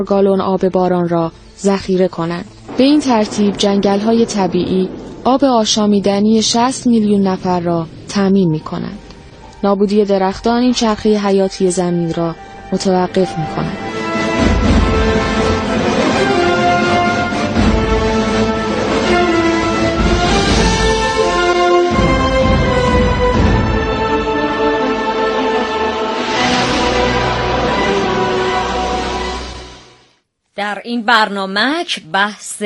گالون آب باران را ذخیره کنند. به این ترتیب جنگل‌های طبیعی آب آشامیدنی 60 میلیون نفر را تامین می‌کنند. نابودی درختان این چرخه حیاتی زمین را متوقف می‌کند. در این برنامه بحث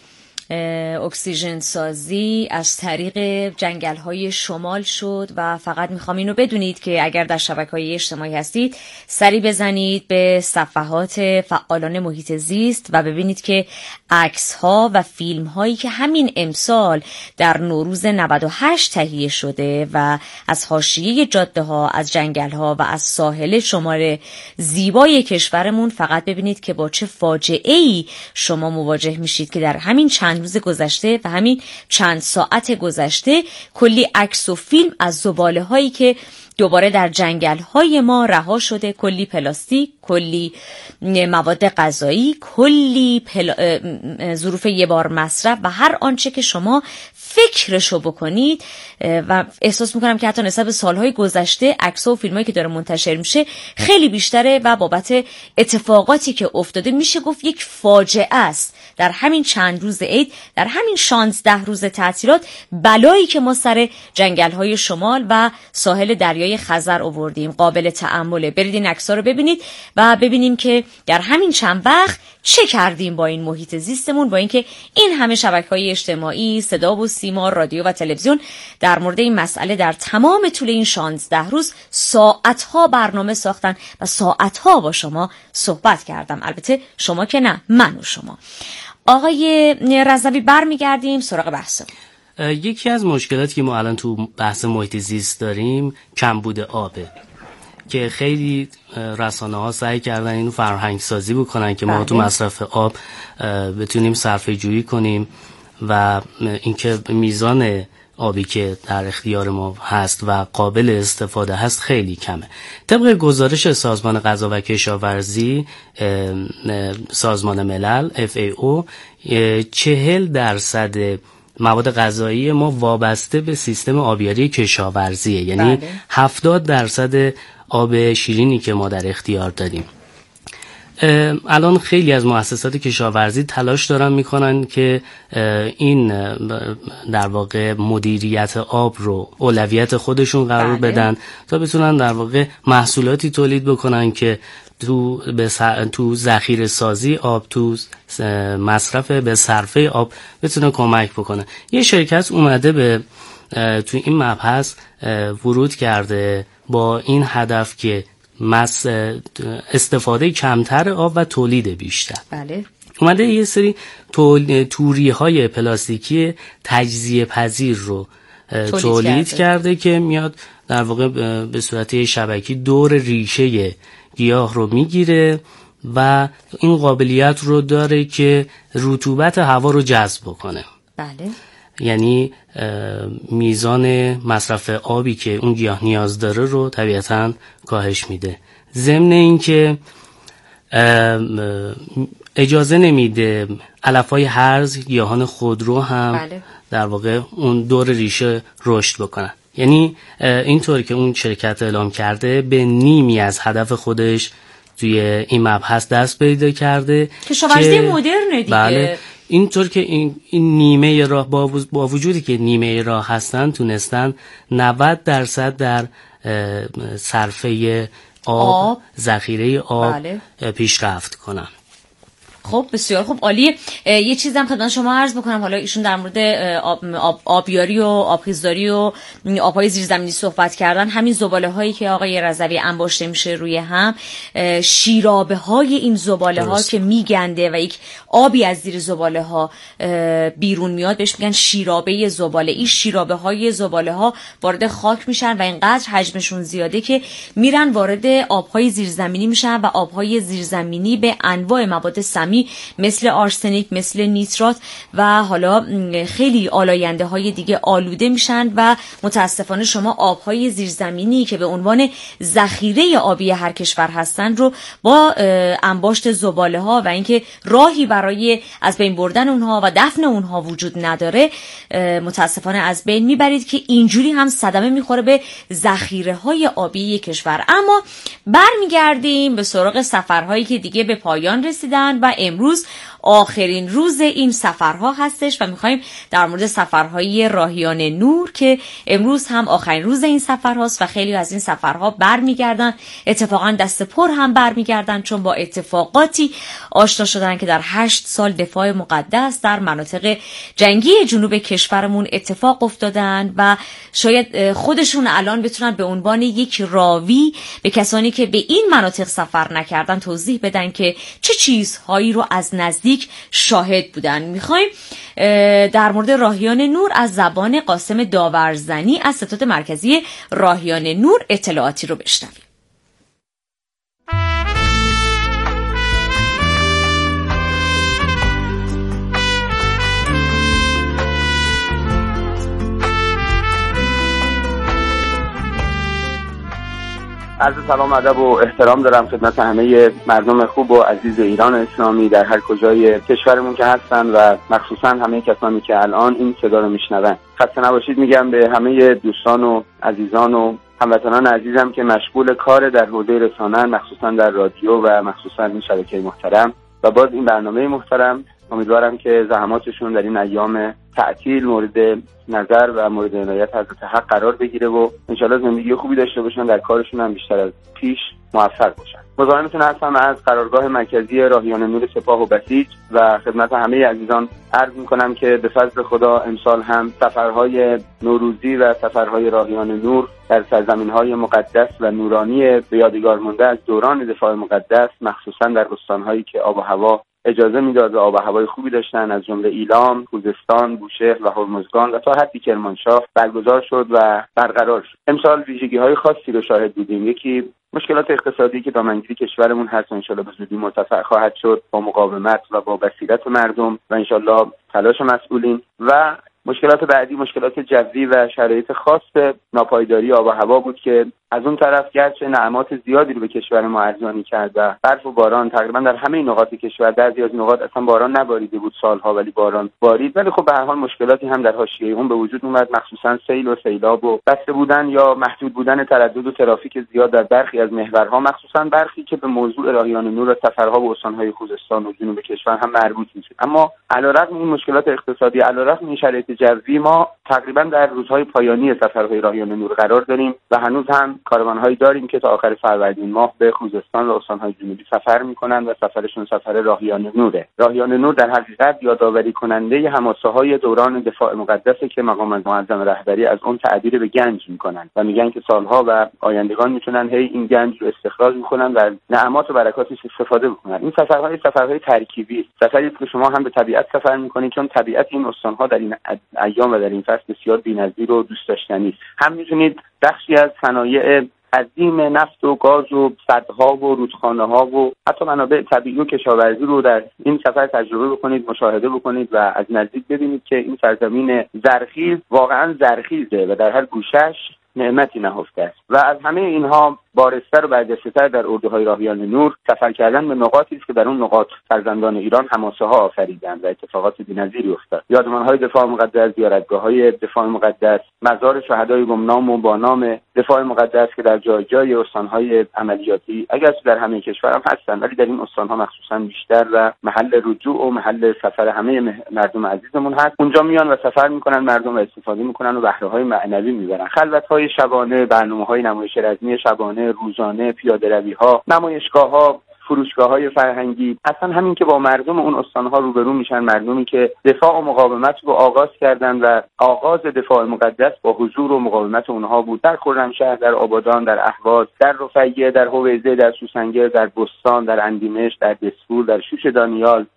اکسیژن سازی از طریق جنگل‌های شمال شد و فقط میخوام اینو بدونید که اگر در شبکه‌های اجتماعی هستید سری بزنید به صفحات فعالان محیط زیست و ببینید که عکس‌ها و فیلم‌هایی که همین امسال در نوروز 98 تهیه شده و از حاشیه جاده‌ها، از جنگل‌ها و از ساحل شمال زیبای کشورمون فقط ببینید که با چه فاجعه‌ای شما مواجه میشید که در همین چند روز گذشته و همین چند ساعت گذشته کلی عکس و فیلم از زباله‌هایی که دوباره در جنگل‌های ما رها شده، کلی پلاستیک، کلی مواد غذایی، کلی ظروف یه بار مصرف و هر آنچه که شما فکرشو بکنید و احساس میکنم که حتی نسبت به سالهای گذشته عکس‌ها و فیلمایی که داره منتشر میشه خیلی بیشتره و بابت اتفاقاتی که افتاده میشه گفت یک فاجعه است. در همین چند روز عید، در همین 16 روز تعطیلات، بلایی که ما سر جنگل‌های شمال و ساحل دریای خزر آوردیم قابل تأمله. برید این عکس‌ها رو ببینید و ببینیم که در همین چند وقت چه کردیم با این محیط زیستمون، با اینکه این همه شبکه‌های اجتماعی، صدا و سیما، رادیو و تلویزیون در مورد این مسئله در تمام طول این 16 روز ساعت‌ها برنامه ساختن و ساعت‌ها با شما صحبت کردم. البته شما که نه، من و شما. آقای رضوی برمیگردیم سراغ بحث. یکی از مشکلاتی که ما الان تو بحث محیط زیست داریم کمبود آبه که خیلی رسانه‌ها سعی کردن اینو فرهنگ سازی بکنن که ما تو مصرف آب بتونیم صرفه جویی کنیم و اینکه میزان آبی که در اختیار ما هست و قابل استفاده هست خیلی کمه. طبق گزارش سازمان غذا و کشاورزی سازمان ملل FAO 40% مواد غذایی ما وابسته به سیستم آبیاری کشاورزیه، یعنی 70% آب شیرینی که ما در اختیار داریم. الان خیلی از مؤسسات کشاورزی تلاش دارن میکنن که این در واقع مدیریت آب رو اولویت خودشون قرار بدن تا بتونن در واقع محصولاتی تولید بکنن که تو ذخیره سازی آب، تو مصرف به صرفه آب بتونه کمک بکنه. یه شرکت اومده به تو این مبحث ورود کرده با این هدف که استفاده کمتر آب و تولید بیشتر. بله. اومده یه سری توری‌های پلاستیکی تجزیه پذیر رو تولید کرده که میاد در واقع به صورت شبکی دور ریشه گیاه رو میگیره و این قابلیت رو داره که رطوبت هوا رو جذب کنه. بله. یعنی میزان مصرف آبی که اون گیاه نیاز داره رو طبیعتاً کاهش میده. ضمن این که اجازه نمیده علف‌های هرز، گیاهان خودرو هم در واقع اون دور ریشه رشد بکنن. یعنی اینطور که اون شرکت اعلام کرده به نیمی از هدف خودش توی این مبحث دست پیدا کرده. کشاورزی مدرن دیگه. بله. اینطور که این نیمه راه با وجودی که نیمه راه هستن تونستن 90% در صرفه آب. ذخیره آب پیشرفت کنن. خب بسیار خوب، عالیه. یه چیزم خدمت شما عرض بکنم، حالا ایشون در مورد آبیاری و آبخیزداری و آبهای زیرزمینی صحبت کردن. همین زباله هایی که آقای رضوی انباشته میشه روی هم، شیرابه های این زباله ها که میگنده و یک آبی از زیر زباله ها بیرون میاد، بهش میگن شیرابه زباله. این شیرابه های زباله ها وارد خاک میشن و اینقدر حجمشون زیاده که میرن وارد آبهای زیرزمینی میشن و آبهای زیرزمینی به انواع مواد سمی زیرزمینی مثل آرسنیک، مثل نیترات و حالا خیلی آلاینده های دیگه آلوده میشن و متاسفانه شما آبهای زیرزمینی که به عنوان ذخیره آبی هر کشور هستن رو با انباشت زباله ها و اینکه راهی برای از بین بردن اونها و دفن اونها وجود نداره متاسفانه از بین میبرید که اینجوری هم صدمه میخوره به ذخیره های آبی کشور. اما برمیگردیم به سراغ سفرهایی که دیگه به پایان رسیدن و امروز آخرین روز این سفرها هستش و میخوایم در مورد سفرهای راهیان نور که امروز هم آخرین روز این سفرهاست و خیلی از این سفرها برمیگردن، اتفاقا دست پر هم برمیگردن چون با اتفاقاتی آشنا شدن که در 8 سال دفاع مقدس در مناطق جنگی جنوب کشورمون اتفاق افتادن و شاید خودشون الان بتونن به عنوان یک راوی به کسانی که به این مناطق سفر نکردن توضیح بدن که چه چیزهایی رو از نزدیک شاهد بودن. میخوایم در مورد راهیان نور از زبان قاسم داورزنی از ستاد مرکزی راهیان نور اطلاعاتی رو بشنویم. عرض سلام ادب و احترام دارم خدمت همه مردم خوب و عزیز ایران اسلامی در هر کجای کشورمون که هستن و مخصوصا همه کسانی که الان این صدا رو میشنون. خسته نباشید میگم به همه دوستان و عزیزان و هموطنان عزیزم که مشغول کار در حوزه رسانه، مخصوصا در رادیو و مخصوصا این شبکه محترم و باز این برنامه محترم. امیدوارم که زحماتشون در این ایام تعطیل مورد نظر و مورد عنایت حضرت حق قرار بگیره و انشالله زندگی خوبی داشته باشن، در کارشون هم بیشتر از پیش موفق باشن. مزاحمتون هستم از قرارگاه مرکزی راهیان نور سپاه و بسیج و خدمت همه عزیزان عرض میکنم که به فضل خدا امسال هم سفرهای نوروزی و سفرهای راهیان نور در سرزمین‌های مقدس و نورانی به یادگار مانده از دوران دفاع مقدس، مخصوصا در استان‌هایی که آب و هوا اجازه میداد و آب و هوای خوبی داشتن از جمله ایلام، خوزستان، بوشهر و هرمزگان و تا حدی کرمانشاه برگزار شد و برقرار شد. امسال ویژگی‌های خاصی رو شاهد بودیم. یکی مشکلات اقتصادی که دامنگیری کشورمون هست و انشالله به زودی مرتفع خواهد شد با مقاومت و با بصیرت مردم و انشالله تلاش مسئولین. و مشکلات بعدی مشکلات جوی و شرایط خاص ناپایداری آب و هوا بود که از اون طرف گرچه نعمات زیادی رو به کشور ما ارزانی کرد و برف و باران تقریبا در همه نقاط کشور، در بعضی از نقاط اصلا باران نباریده بود سالها ولی باران بارید، ولی خب به هر حال مشکلاتی هم در حاشیه اون به وجود اومد، مخصوصا سیل و سیلاب و بسته بودن یا محدود بودن تردد و ترافیک زیاد در برخی از محورها، مخصوصا برخی که به موضوع راهیان نور و سفرها به استان‌های خوزستان و جنوب کشور هم مربوط میشه. اما علیرغم این مشکلات اقتصادی، علیرغم این شرایط جوی، ما تقریبا در روزهای پایانی سفرهای راهیان نور قرار داریم و هنوز هم کاروان‌هایی داریم که تا آخر فروردین ماه به خوزستان و استان‌های جنوبی سفر می‌کنند و سفرشون سفر راهیان نوره. راهیان نور در حقیقت یادآوری کننده حماسه‌های دوران دفاع مقدسه که مقام معظم رهبری از اون تعبیر به گنج می‌کنن و میگن که سالها و آیندگان میتونن هی این گنج رو استخراج می‌کنن و نعمات و برکاتش استفاده بکنن. این سفرهای ترکیبی، سفری که شما هم به طبیعت سفر می‌کنید چون طبیعت این استان‌ها در این ایام و در این فصل بسیار بی‌نظیر و دوست داشتنی است. هم می‌تونید بخشی از صنایع عظیم نفت و گاز و سدها و رودخانه‌ها و حتی منابع طبیعی و کشاورزی رو در این سفر تجربه بکنید، مشاهده بکنید و از نزدیک ببینید که این سرزمین زرخیز واقعاً زرخیزه و در هر گوشه‌اش نعمتی نهفته است. و از همه اینها بارزتر و برجسته‌تر در اردوهای راهیان نور سفر کردن به نقاطی است که در اون نقاط فرزندان ایران حماسه‌ها آفریدند و اتفاقات بی‌نظیری افتاد. یادمان‌های دفاع مقدس، زیارتگاه‌های دفاع مقدس، مزار شهدای گمنام و با نام دفاع مقدس که در جای جای استان‌های عملیاتی اگر در همه کشور هم هستند ولی در این استان‌ها مخصوصاً بیشتر و محل رجوع و محل سفر همه مردم عزیزمون هست. اونجا میان و سفر می‌کنن مردم و استفاده می‌کنن و بهره‌های معنوی می‌برن. خلوت‌های شبانه، برنامه‌های نمایش رزمی شبانه، روزانه، پیاده‌روی‌ها، نمایشگاه‌ها، فروشگاه‌های فرهنگی، اصلا همین که با مردم اون استان‌ها روبرو میشن، مردمی که دفاع و مقاومت رو آغاز کردن و آغاز دفاع مقدس با حضور و مقاومت اونها بود در خرمشهر، در آبادان، در اهواز، در رفیه، در هویزه، در سوسنگر، در بستان، در اندیمش، در دسفور، در شوش دانیال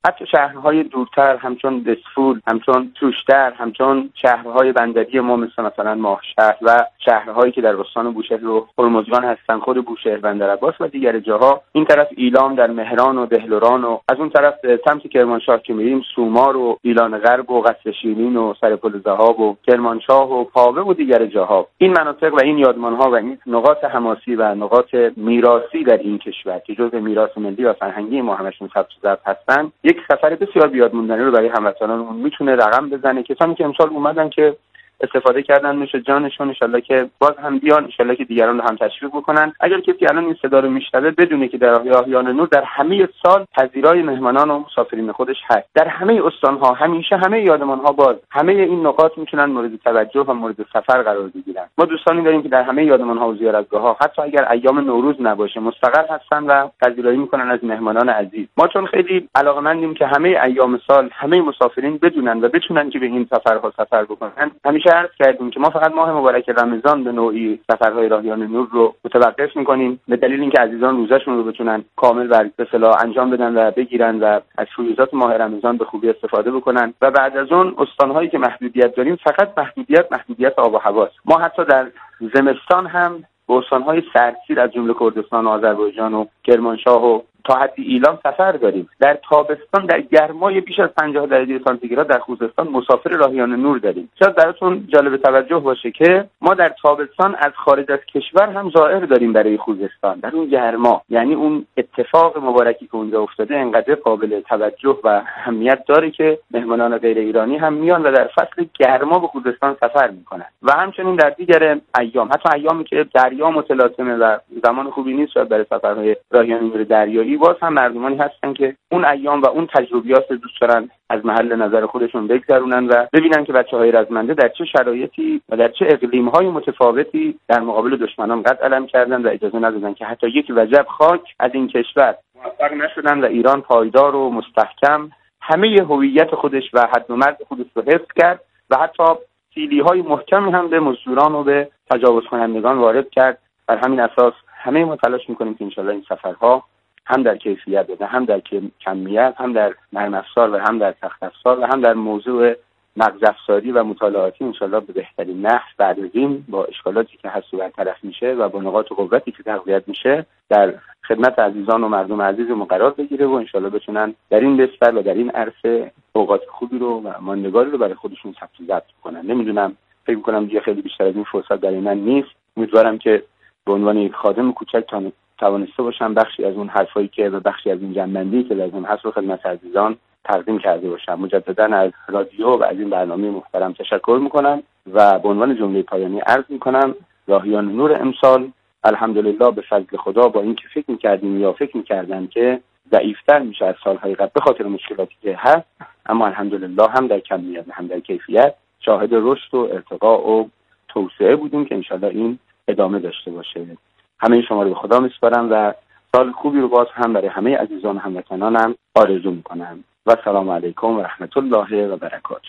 حتی شهرهای دورتر همچون دسفول، همچون سوشتر، همچون شهرهای بندری ما مثلا ماهشهر و شهرهایی که در استان بوشهر و هرمزگان هستن، خود بوشهر، بندرعباس و دیگر جاها، این طرف ایلام در مهران و دهلوران و از اون طرف سمت کرمانشاه که میریم سومار و ایلان غرب و قصر شیرین و سرپل ذهاب و کرمانشاه و پاوه و دیگر جاها، این مناطق و این یادمان‌ها و این نقاط حماسی و نقاط میراثی در این کشور که جزء میراث ملی و فرهنگی ما همشون ثبت شده هستن، یک سفر بسیار بیادماندنی رو برای هموطنانمون میتونه رقم بزنه. کسانی که امسال اومدن که استفاده کردن نوش جانشون، ان شاءالله که باز هم بیان، ان شاءالله که دیگران رو هم تشویق بکنن. اگر کسی الان این صدا رو میشنوه بدونه که در راهیان نور در همه سال پذیرای مهمانان و مسافرین خودش هست، در همه استان‌ها همیشه همه یادمان‌ها باز، همه این نقاط میتونن مورد توجه و مورد سفر قرار بگیرن. ما دوستانی داریم که در همه یادمان‌ها و زیارتگاه‌ها حتی اگر ایام نوروز نباشه مستقر هستن و پذیرایی میکنن از مهمانان عزیز. ما چون خیلی علاقه‌مندیم که همه ایام سال همه مسافرین بدونن و بتونن که به این سفرها سفر بکنن، همیشه عرض کردیم که ما فقط ماه مبارک رمضان به نوعی سفرهای راهیان نور رو متوقف می‌کنیم به دلیل اینکه عزیزان روزشون رو بتونن کامل و به اصطلاح انجام بدن و بگیرن و از فیوزات ماه رمضان به خوبی استفاده بکنن و بعد از اون استان‌هایی که محدودیت داریم فقط محدودیت آب و هواست. ما حتی در زمستان هم به استان‌های سردسیر از جمله کردستان و آذربایجان و کرمانشاه و تا حدی ایلام سفر داریم. در تابستان در گرمای بیش از 50 درجه سانتیگراد در خوزستان مسافر راهیان نور داریم. شاید براتون جالب توجه باشه که ما در تابستان از خارج از کشور هم زائر داریم برای خوزستان در اون گرما. یعنی اون اتفاق مبارکی که اونجا افتاده انقدر قابل توجه و اهمیت داره که مهمانان غیر ایرانی هم میان و در فصل گرما به خوزستان سفر میکنن و همچنین در دیگر ایام، حتی ایامی که دریا متلاطمه و زمان خوبی نیست شاید برای سفرهای راهیان نور دریایی، باز هم مردمانی هستن که اون ایام و اون تجربیات رو دوست دارن از محل نظر خودشون بگذرونن و ببینن که بچه‌های رزمنده در چه شرایطی و در چه اقلیم‌های متفاوتی در مقابل دشمنان قد علم کردن و اجازه ندادن که حتی یک وجب خاک از این کشور موفق نشدن و ایران پایدار و مستحکم همه هویت خودش و حد و مرز خودش رو حفظ کرد و حتی سیلی‌های محکمی هم به مزدوران و به تجاوز کنندگان وارد کرد. بر همین اساس همه ما تلاش می‌کنیم که انشالله این سفرها هم در کیفیت بده، هم در کمیت، هم در نرم افزار و هم در سخت افزار و هم در موضوع مغز افزاری و مطالعاتی انشالله به بهترین نحو بعد از این با اشکالاتی که هست و برطرف میشه و با نقاط قوتی که تقویت میشه در خدمت عزیزان و مردم عزیزمون قرار بگیره و انشالله بتونن در این بستر و در این عرصه اوقات خوبی رو و ماندگاری رو برای خودشون ثبت و ضبط کنن. نمیدونم، فکر می‌کنم دیگه خیلی بیشتر از این فرصت برای من نیست. امیدوارم که به عنوان یک خادم کوچک توانسته باشم بخشی از اون حرفایی که و بخشی از این جنبندی که لازم هست رو خدمت عزیزان تقدیم کرده باشم. مجددا از رادیو و از این برنامه محترم تشکر میکنم و به عنوان جمله پایانی عرض میکنم راهیان نور امسال الحمدلله به فضل خدا با این که فکر میکردیم یا فکر میکردن که ضعیفتر میشه از سالهای قبل به خاطر مشکلاتی که هست، اما الحمدلله هم در کمیت هم در کیفیت شاهد رشد و ارتقا و توسعه بودیم که انشالله این ادامه داشته باشه. همه شما رو به خدا میسپارم و سال خوبی رو باز هم برای همه عزیزان و هموطنانم آرزو میکنم و سلام علیکم و رحمت الله و برکاته.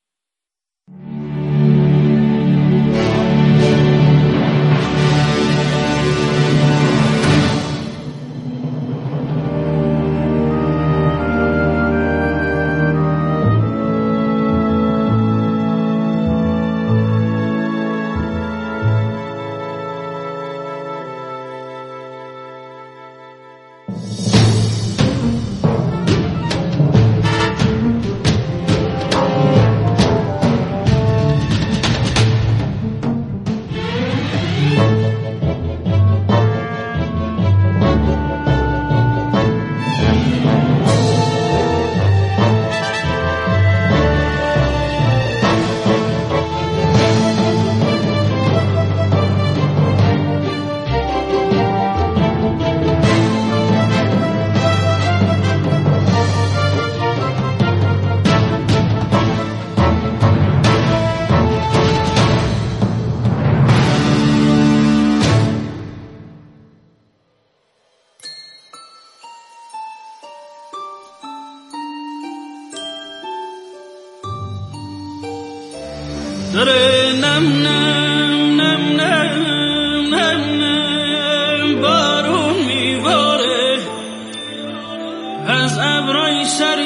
داره نم نم نم نم نم نم بارون میباره از ابرای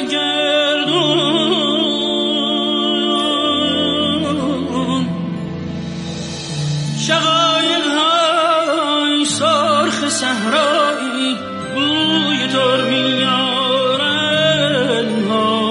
سرگردون، شقایق‌های سرخ صحرایی بوی تر میارن ها.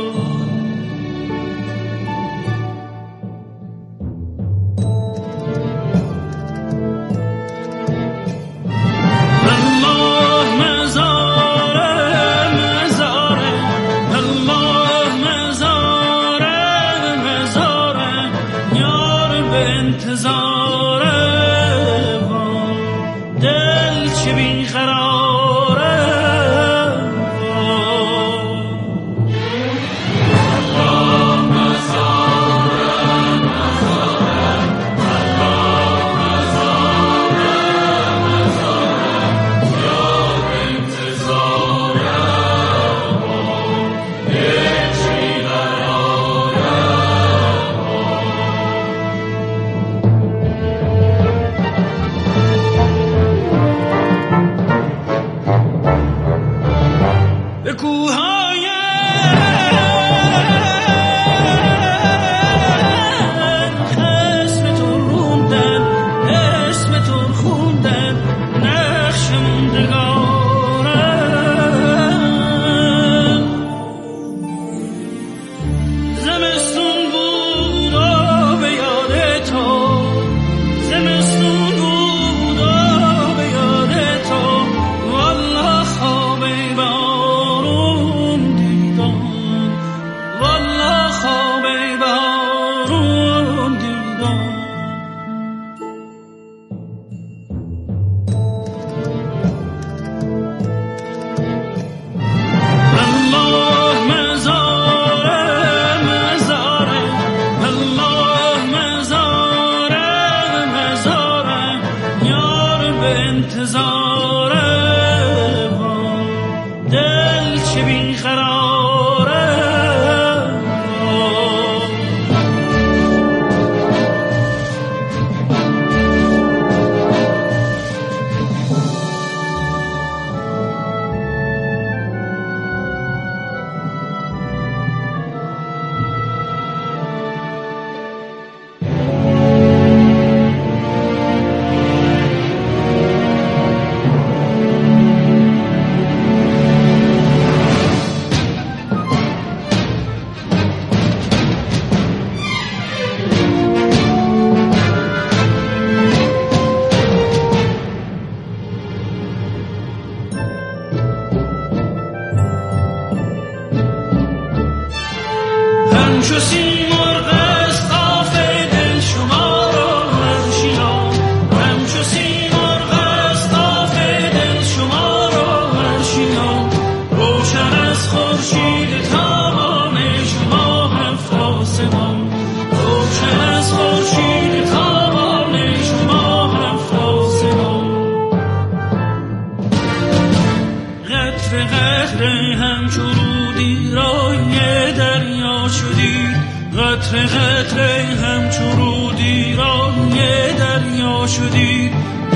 قطره قطره همچو رودی راه دریا شدی،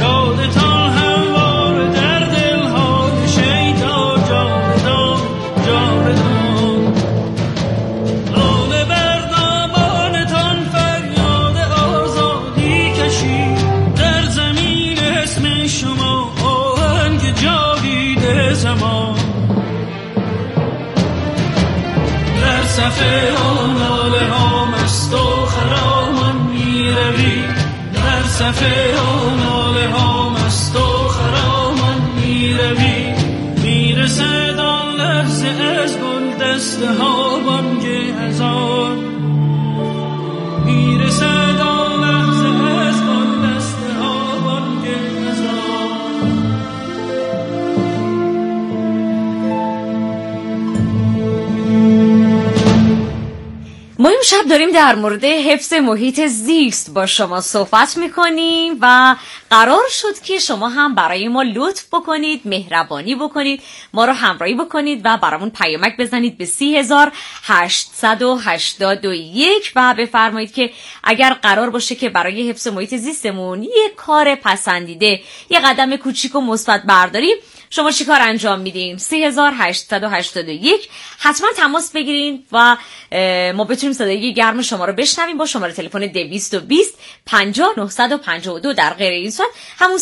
یادتان هموار در دلهای شیدا جاودان جاودان. لاله بر دامانتان فریاد آزادی کشید، در زمین اسم شما آهنگ جاوید زمان. در صفحه ناله ها مست و خرامان میروی، در صفحه ناله ها مست و خرامان میروی. میرسد آن لحظه از گل دسته ها بانگ اذان، میرسد آن لحظه از گل دسته ها بانگ اذان. ما امشب داریم در مورد حفظ محیط زیست با شما صحبت میکنیم و قرار شد که شما هم برای ما لطف بکنید، مهربانی بکنید، ما رو همراهی بکنید و برامون پیامک بزنید به 3881 و بفرمایید که اگر قرار باشه که برای حفظ محیط زیستمون یک کار پسندیده، یک قدم کوچیک و مثبت برداریم، شما چی کار انجام میدین؟ 3881 حتما تماس بگیرین و ما بتونیم صدای گرم شما رو بشنویم با شماره تلفن 220 50 952 در غیر این صورت همون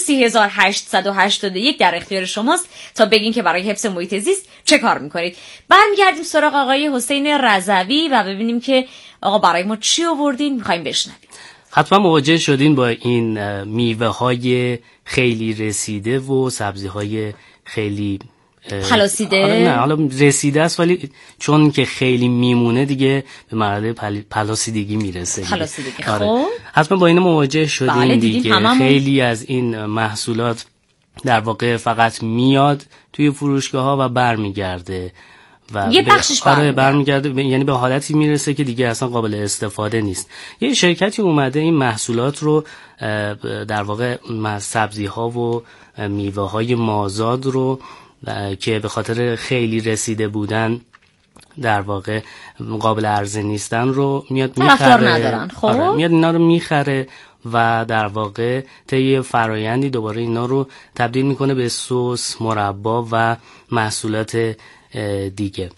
3881 در اختیار شماست تا بگین که برای حفظ محیط زیست چه کار میکنید. برمیگردیم سراغ آقای حسین رضوی و ببینیم که آقا برای ما چی آوردین، میخوایم بشنویم. حتما مواجه شدین با این میوه های خیلی رسیده و سبزی های خیلی پلاسیده. نه حالا رسیده است ولی چون که خیلی میمونه دیگه به مرحله پلاسیدگی میرسه. پلاسیدگی. خب حتما با این مواجه شدین. بله دیگه خیلی از این محصولات در واقع فقط میاد توی فروشگاه ها و برمیگرده و یه بخشش برمیگرده، یعنی به حالتی میرسه که دیگه اصلا قابل استفاده نیست. یه شرکتی اومده این محصولات رو در واقع سبزی ها و میوه های مازاد رو که به خاطر خیلی رسیده بودن در واقع قابل عرضه نیستن رو میاد میخره. خب میاد اینا رو میخره و در واقع طی فرایندی دوباره اینا رو تبدیل میکنه به سس، مربا و محصولات دیگه.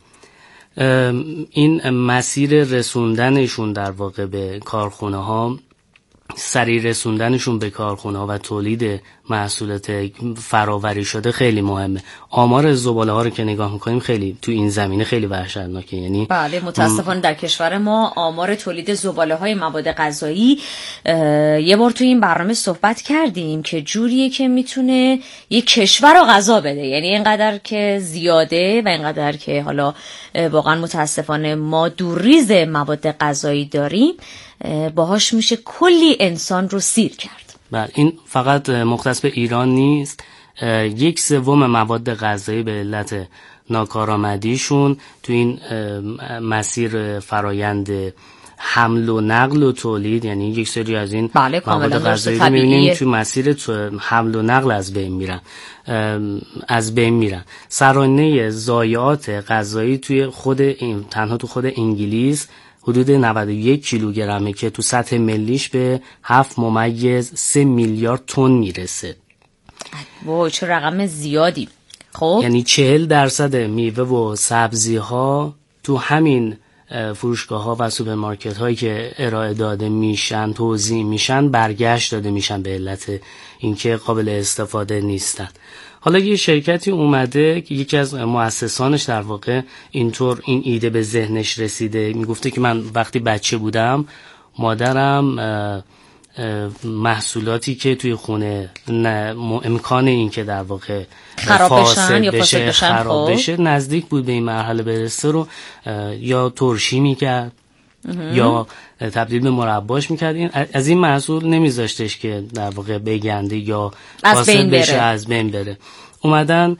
این مسیر رسوندنشون در واقع به کارخونه ها، سریع رسوندنشون به کارخونه ها و تولید محصولات فراوری شده خیلی مهمه. آمار زباله ها رو که نگاه میکنیم خیلی تو این زمینه خیلی وحشتناکه. یعنی بله متاسفانه در کشور ما آمار تولید زباله های مواد غذایی یه بار تو این برنامه صحبت کردیم که جوریه که میتونه یک کشور رو غذا بده، یعنی اینقدر که زیاده و اینقدر که حالا واقعا متاسفانه ما دوریز مواد غذایی داریم باهاش میشه کلی انسان رو سیر کرد. بله این فقط مختص به ایران نیست. 1/3 مواد غذایی به علت ناکارآمدیشون تو این مسیر فرایند حمل و نقل و تولید، یعنی یک سری از این مواد غذایی رو می‌بینیم تو مسیر حمل و نقل از بین میرن. سرانه ضایعات غذایی توی تنها تو خود انگلیس حدود 91 کیلوگرمه که تو سطح ملیش به 7.3 میلیارد تن میرسه. وای چه رقم زیادی. خب یعنی 40% میوه و سبزی ها تو همین فروشگاه ها و سوپرمارکت هایی که ارائه داده میشن، توزیع میشن، برگشت داده میشن به علت اینکه قابل استفاده نیستن. حالا یه شرکتی اومده که یکی از مؤسسانش در واقع این ایده به ذهنش رسیده. میگفته که من وقتی بچه بودم مادرم محصولاتی که توی خونه امکان این که در واقع فاسد بشه خراب بشه نزدیک بود به این مرحله برسه رو یا ترشی میکرد یا تبدیل به مرباش میکرد. از این محصول نمیذاشتش که در واقع بگنده یا فاسد بشه، از بین بره. اومدن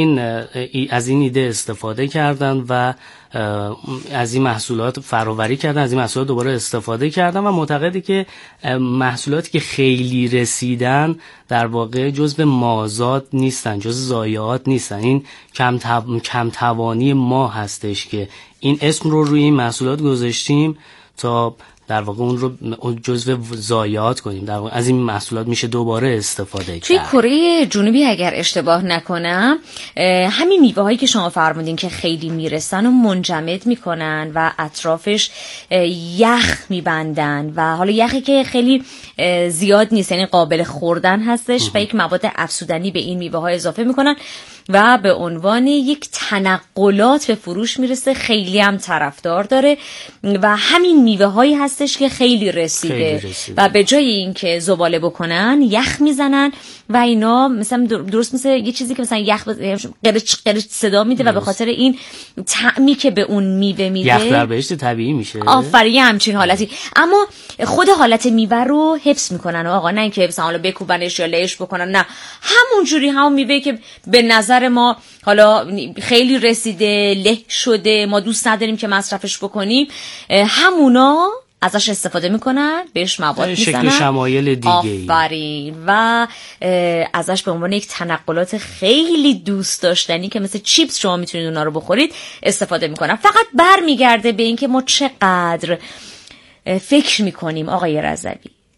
از این ایده استفاده کردن و از این محصولات فراوری کردن، از این محصولات دوباره استفاده کردن و معتقده که محصولاتی که خیلی رسیدن در واقع جزو مازاد نیستن، جزو ضایعات نیستن. این کم توانی ما هستش که این اسم رو روی این محصولات گذاشتیم تا در واقع اون رو جزو ضایعات کنیم. در واقع از این محصولات میشه دوباره استفاده کرد. توی کره جنوبی اگر اشتباه نکنم همین میوه هایی که شما فرمودین که خیلی میرسن و منجمد میکنن و اطرافش یخ میبندن و حالا یخی که خیلی زیاد نیست، یعنی قابل خوردن هستش و یک مواد افزودنی به این میوه ها اضافه میکنن و به عنوان یک تنقلات به فروش میرسه. خیلی هم طرفدار داره و همین میوه هایی هستش که خیلی رسیده و به جای اینکه زباله بکنن یخ میزنن و اینا مثلا درست مثل یه چیزی که مثلا یخ قرچ قرچ صدا میده و به خاطر این طعمی که به اون میوه میده یخ در بهشت طبیعی میشه. آفرین همچین حالتی، اما خود حالت میوه رو حفظ میکنن. آقا نه اینکه مثلا حالا بکوبنش یا لهش بکنن، نه همون جوری همون میوه که به نظر ما حالا خیلی رسیده، له شده، ما دوست نداریم که مصرفش بکنیم، همونا ازش استفاده میکنن، بهش مواد میزنن، شکل شمایل دیگه آفرین و ازش به عنوان یک تنقلات خیلی دوست داشتنی که مثل چیپس شما میتونید اونا رو بخورید استفاده میکنن. فقط برمیگرده به این که ما چقدر فکر میکنیم آقای رضوی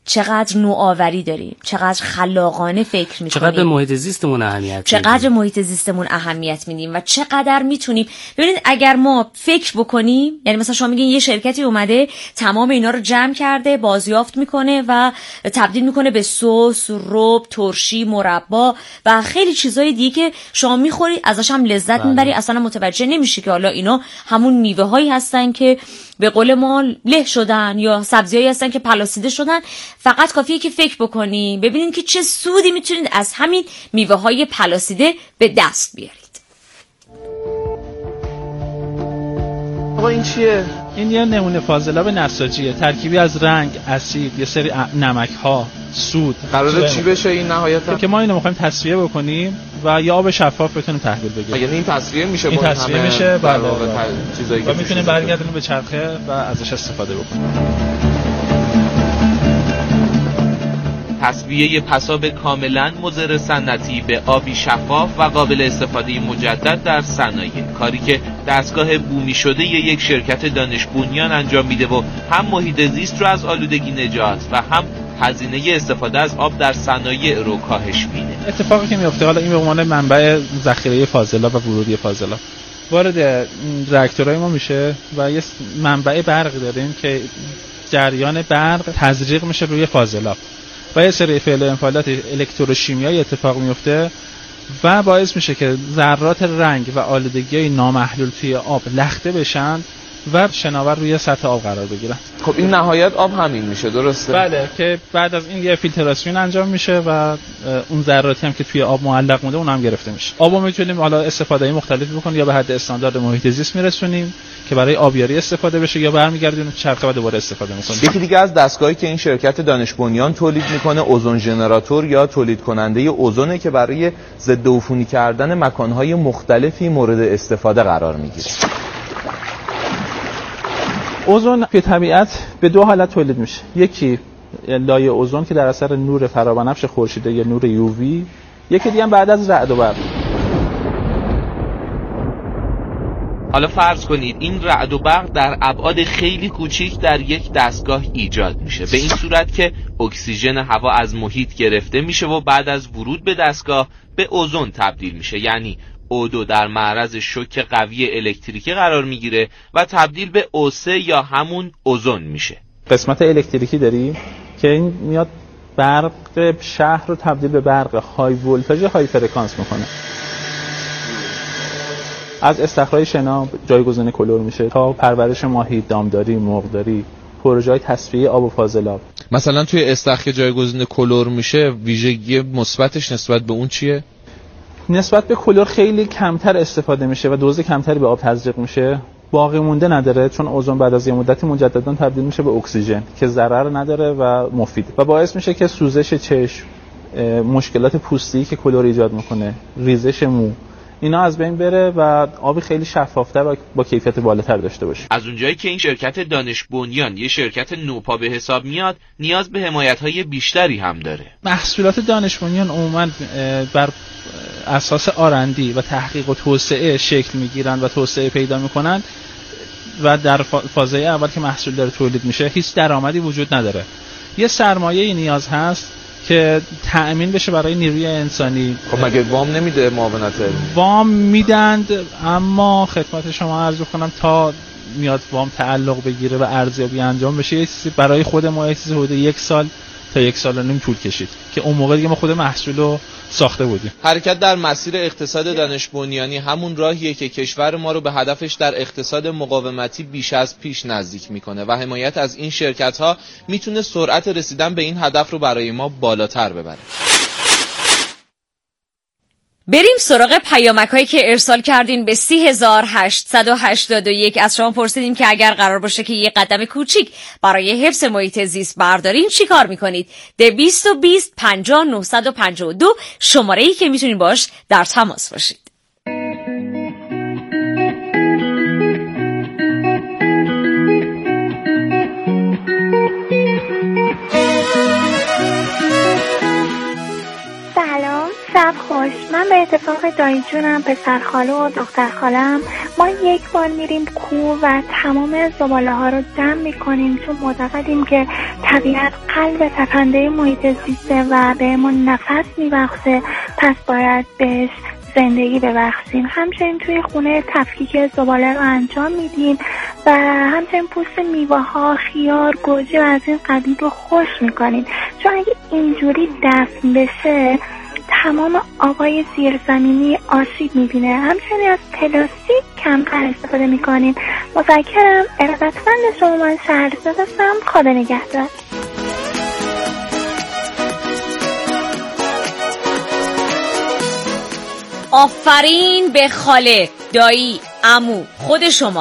چقدر نوآوری داریم، چقدر خلاقانه فکر می‌کنیم، چقدر به محیط زیستمون اهمیت میدیم، چقدر محیط زیستمون اهمیت میدیم و چقدر میتونیم. ببینید اگر ما فکر بکنیم، یعنی مثلا شما میگین یه شرکتی اومده تمام اینا رو جمع کرده، بازیافت میکنه و تبدیل میکنه به سس، رب، ترشی، مربا و خیلی چیزای دیگه که شما میخوری ازش هم لذت میبری، اصلا متوجه نمیشی که حالا اینا همون میوه هایی هستن که به قول ما له شدن یا سبزیایی هستن که پلاسیده شدن. فقط کافیه که فکر بکنین ببینین که چه سودی میتونید از همین میوه های پلاسیده به دست بیارید. آقا این چیه؟ این یه نمونه فاضلاب نساجیه، ترکیبی از رنگ، اسید، یه سری نمک ها، سود. قراره چی بشه این نهایتا؟ که ما اینو می‌خوایم تصفیه بکنیم و یا آب شفاف بتونیم تحویل بگیریم. یعنی این تصفیه میشه این تصفیه میشه بله چیزایی که میتونیم برگردونیم به چرخه و ازش استفاده بکنیم. تصفیه پساب کاملا مضر سنتی به آبی شفاف و قابل استفاده مجدد در صنایع، کاری که دستگاه بومی شده یک شرکت دانش بنیان انجام میده و هم محیط زیست رو از آلودگی نجات و هم هزینه استفاده از آب در صنایع رو کاهش میده. اتفاقی که میفته، حالا این به عنوان منبع ذخیره فاضلاب و ورودی فاضلاب وارد راکتورهای ما میشه و یه منبع برق داریم که جریان برق تزریق میشه روی فاضلاب و یه سری فعل و انفعالات الکتروشیمیایی اتفاق میفته و باعث میشه که ذرات رنگ و آلودگی نامحلول توی آب لخته بشن و شناور روی سطح آب قرار بگیرن. خب این نهایت آب همین میشه، درسته؟ بله، که بعد از این یه فیلتراسیون انجام میشه و اون ذراتی هم که توی آب معلق مونده اون هم گرفته میشه. آبو میتونیم حالا استفاده مختلفی بکنیم، یا به حد استاندارد محیط زیست میرسونیم که برای آبیاری استفاده بشه، یا برمیگردونیم چرخه و دوباره استفاده میکنیم. یکی دیگه از دستگاهی که این شرکت دانش بنیان تولید میکنه اوزون ژنراتور یا تولید کننده اوزونه که برای ضد عفونی کردن مکانهای مختلفی مورد استفاده قرار میگیره. اوزون به طبیعت به دو حالت تولید میشه. یکی لایه اوزون که در اثر نور فرابنفش خورشیدی یا نور یووی، یکی دیگه هم بعد از رعد و برق. حالا فرض کنید این رعد و برق در ابعاد خیلی کوچیک در یک دستگاه ایجاد میشه، به این صورت که اکسیژن هوا از محیط گرفته میشه و بعد از ورود به دستگاه به اوزون تبدیل میشه، یعنی O2 در معرض شوک قوی الکتریکی قرار میگیره و تبدیل به O3 یا همون اوزون میشه. قسمت الکتریکی داریم که این میاد برق شهر رو تبدیل به برق های ولتاژ های فرکانس میکنه. از استخراج شنا جایگزین کلور میشه تا پرورش ماهی، دامداری، مرغداری، پروژه‌های تصفیه آب و فاضلاب. مثلا توی استخر که جایگزین کلور میشه ویژگی مثبتش نسبت به اون چیه؟ نسبت به کلور خیلی کمتر استفاده میشه و دوز کمتری به آب تزریق میشه. باقی مونده نداره، چون اوزون بعد از یه مدتی مجددا تبدیل میشه به اکسیژن که ضرر نداره و مفیده و باعث میشه که سوزش چشم، مشکلات پوستی که کلور ایجاد میکنه، ریزش مو، اینا از بین بره و آبی خیلی شفافتر و با کیفیت بالاتر داشته باشه. از اونجایی که این شرکت دانش بنیان یه شرکت نوپا به حساب میاد، نیاز به حمایت‌های بیشتری هم داره. محصولات دانش بنیان عموماً بر اساس آرندی و تحقیق و توسعه شکل میگیرن و توسعه پیدا میکنن و در فازه اول که محصول داره تولید میشه هیچ درآمدی وجود نداره. یه سرمایه نیاز هست که تأمین بشه برای نیروی انسانی. خب مگه وام نمیده معاونت؟ وام میدند، اما خدمت شما عرض کنم تا میاد وام تعلق بگیره و ارزیابی انجام بشه یه چیزی برای خود ما یه چیزی حدود 1 سال تا 1.5 سال طول کشید که اون موقع دیگه ما خود محصول رو ساخته بودیم. حرکت در مسیر اقتصاد دانش بنیانی همون راهیه که کشور ما رو به هدفش در اقتصاد مقاومتی بیش از پیش نزدیک میکنه و حمایت از این شرکت ها میتونه سرعت رسیدن به این هدف رو برای ما بالاتر ببره. بریم سراغ پیامک‌هایی که ارسال کردین به 3881. از شما پرسیدیم که اگر قرار باشه که یه قدم کوچیک برای حفظ محیط زیست بردارین چی کار میکنید؟ 220 50 952 شماره‌ای که میتونین باش در تماس باشید. شب خوش، من به اتفاق دایی جونم، پسر خاله و دختر خالم، ما یک بار میریم کوه و تمام زباله ها رو جمع میکنیم، چون معتقدیم که طبیعت قلب تپنده محیط زیسته و بهمون نفس میبخشه، پس باید بهش زندگی ببخشیم. همچنین توی خونه تفکیک زباله رو انجام میدیم و همچنین پوست میوه ها، خیار، گوجه و از این قبیل رو خوش میکنیم، چون اگه اینجوری دفن بشه تمام آبای زیرزمینی آسیب میبینه. همچنین از پلاستیک کمتر استفاده میکنیم. متشکرم. ارادتمند شما، من شهرزاد هستم. خدا نگهدار. آفرین به خاله، دایی، عمو، خود شما.